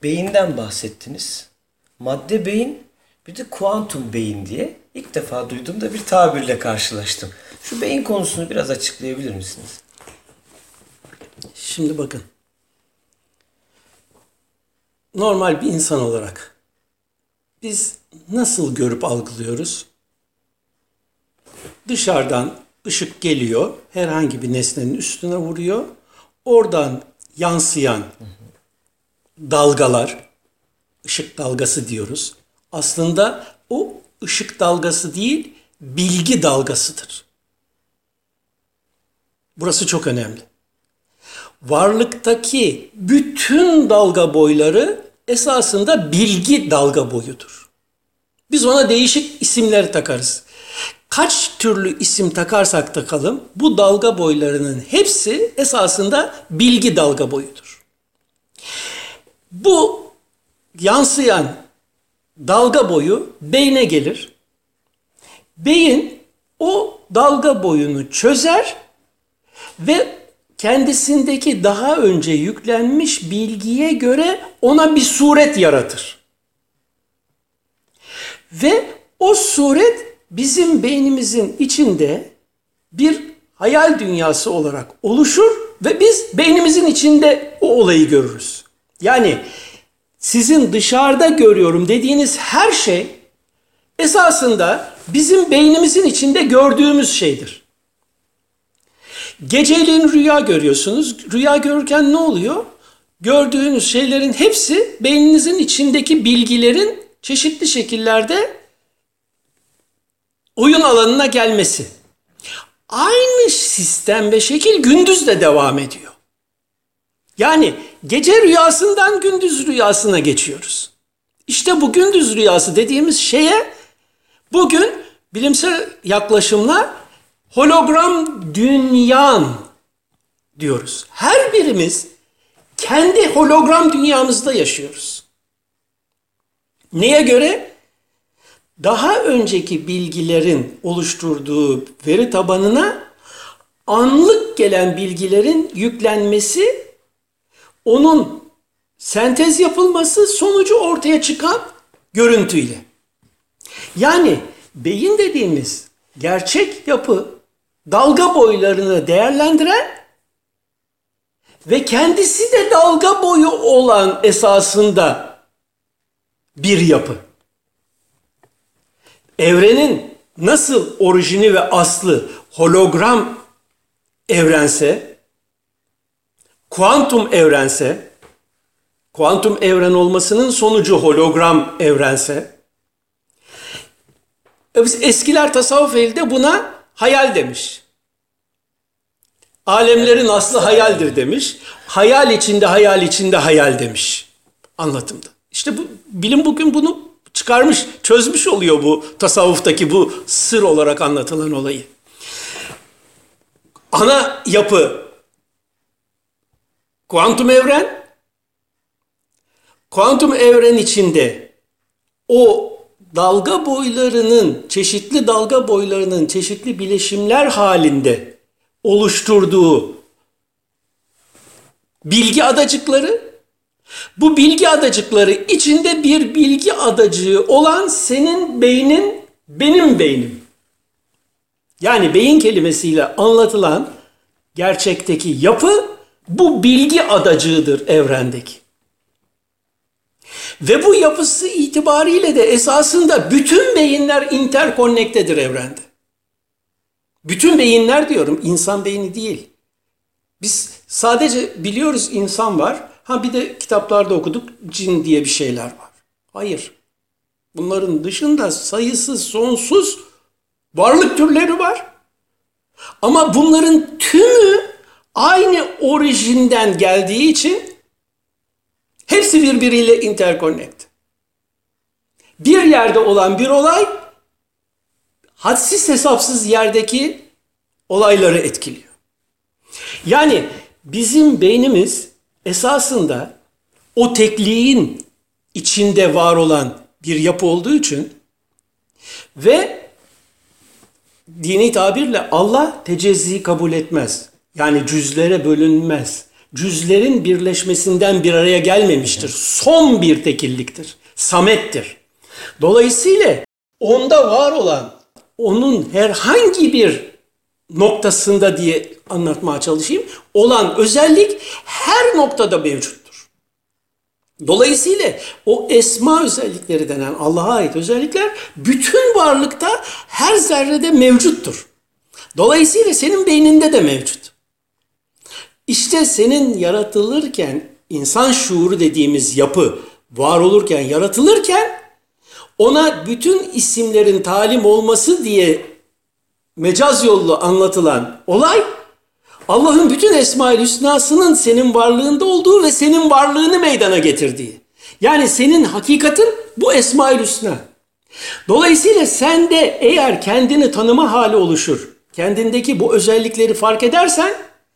beyinden bahsettiniz. Madde beyin, bir de kuantum beyin diye ilk defa duyduğumda bir tabirle karşılaştım. Şu beyin konusunu biraz açıklayabilir misiniz? Şimdi bakın. Normal bir insan olarak biz nasıl görüp algılıyoruz? Dışarıdan ışık geliyor, herhangi bir nesnenin üstüne vuruyor. Oradan yansıyan dalgalar, ışık dalgası diyoruz. Aslında o ışık dalgası değil, bilgi dalgasıdır. Burası çok önemli. Varlıktaki bütün dalga boyları esasında bilgi dalga boyudur. Biz ona değişik isimler takarız. Kaç türlü isim takarsak takalım, bu dalga boylarının hepsi esasında bilgi dalga boyudur. Bu yansıyan dalga boyu beyne gelir. Beyin o dalga boyunu çözer ve kendisindeki daha önce yüklenmiş bilgiye göre ona bir suret yaratır. Ve o suret bizim beynimizin içinde bir hayal dünyası olarak oluşur ve biz beynimizin içinde o olayı görürüz. Yani sizin dışarıda görüyorum dediğiniz her şey esasında bizim beynimizin içinde gördüğümüz şeydir. Geceliğin rüya görüyorsunuz. Rüya görürken ne oluyor? Gördüğünüz şeylerin hepsi beyninizin içindeki bilgilerin çeşitli şekillerde oyun alanına gelmesi. Aynı sistem ve şekil gündüz de devam ediyor. Yani gece rüyasından gündüz rüyasına geçiyoruz. İşte bu gündüz rüyası dediğimiz şeye bugün bilimsel yaklaşımla hologram dünyan diyoruz. Her birimiz kendi hologram dünyamızda yaşıyoruz. Neye göre? Daha önceki bilgilerin oluşturduğu veri tabanına anlık gelen bilgilerin yüklenmesi, onun sentez yapılması sonucu ortaya çıkan görüntüyle. Yani beyin dediğimiz gerçek yapı dalga boylarını değerlendiren ve kendisi de dalga boyu olan esasında bir yapı. Evrenin nasıl orijini ve aslı hologram evrense, kuantum evrense, kuantum evren olmasının sonucu hologram evrense, eskiler tasavvuf ehli buna hayal demiş. Alemlerin aslı hayaldir demiş. Hayal içinde hayal içinde hayal demiş anlatımda. İşte bu bilim bugün bunu çıkarmış, çözmüş oluyor bu tasavvuftaki bu sır olarak anlatılan olayı. Ana yapı kuantum evren. Kuantum evren içinde o dalga boylarının, çeşitli dalga boylarının çeşitli bileşimler halinde oluşturduğu bilgi adacıkları, bu bilgi adacıkları içinde bir bilgi adacığı olan senin beynin, benim beynim. Yani beyin kelimesiyle anlatılan gerçekteki yapı bu bilgi adacığıdır evrendeki. Ve bu yapısı itibariyle de esasında bütün beyinler interkonnektedir evrende. Bütün beyinler diyorum, insan beyni değil. Biz sadece biliyoruz insan var. Ha bir de kitaplarda okuduk cin diye bir şeyler var. Hayır. Bunların dışında sayısız, sonsuz varlık türleri var. Ama bunların tümü aynı orijinden geldiği için hepsi birbiriyle interconnect. Bir yerde olan bir olay hadsiz hesapsız yerdeki olayları etkiliyor. Yani bizim beynimiz esasında o tekliğin içinde var olan bir yapı olduğu için ve dini tabirle Allah tecezziyi kabul etmez. Yani cüzlere bölünmez. cüzlerin birleşmesinden bir araya gelmemiştir. Son bir tekilliktir. Samettir. Dolayısıyla onda var olan, onun herhangi bir noktasında diye anlatmaya çalışayım, olan özellik her noktada mevcuttur. Dolayısıyla o esma özellikleri denen Allah'a ait özellikler bütün varlıkta her zerrede mevcuttur. Dolayısıyla senin beyninde de mevcut. İşte senin yaratılırken, insan şuuru dediğimiz yapı var olurken, yaratılırken ona bütün isimlerin talim olması diye mecaz yollu anlatılan olay, Allah'ın bütün Esma-ül Hüsna'sının senin varlığında olduğu ve senin varlığını meydana getirdiği. Yani senin hakikatin bu Esma-ül Hüsna. Dolayısıyla sen de eğer kendini tanıma hali oluşur, kendindeki bu özellikleri fark edersen,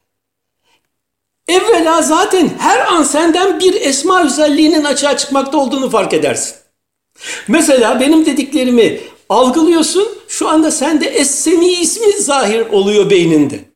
evvela zaten her an senden bir esma özelliğinin açığa çıkmakta olduğunu fark edersin. Mesela benim dediklerimi algılıyorsun, şu anda sende Es-Semi ismi zahir oluyor beyninde.